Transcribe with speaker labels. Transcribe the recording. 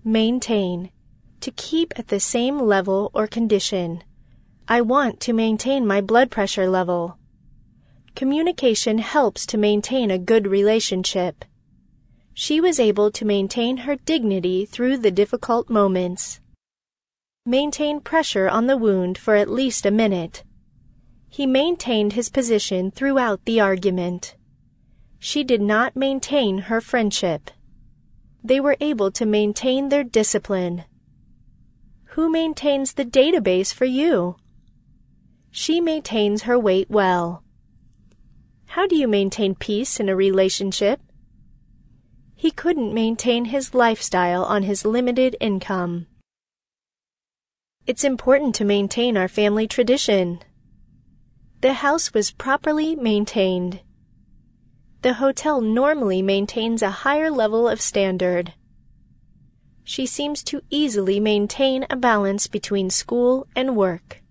Speaker 1: Maintain. To keep at the same level or condition. I want to maintain my blood pressure level. Communication helps to maintain a good relationship. She was able to maintain her dignity through the difficult moments. Maintain pressure on the wound for at least a minute. He maintained his position throughout the argument. She did not maintain her friendship. They were able to maintain their discipline. Who maintains the database for you? She maintains her weight well. How do you maintain peace in a relationship? He couldn't maintain his lifestyle on his limited income. It's important to maintain our family tradition. The house was properly maintained. The hotel normally maintains a higher level of standard. She seems to easily maintain a balance between school and work.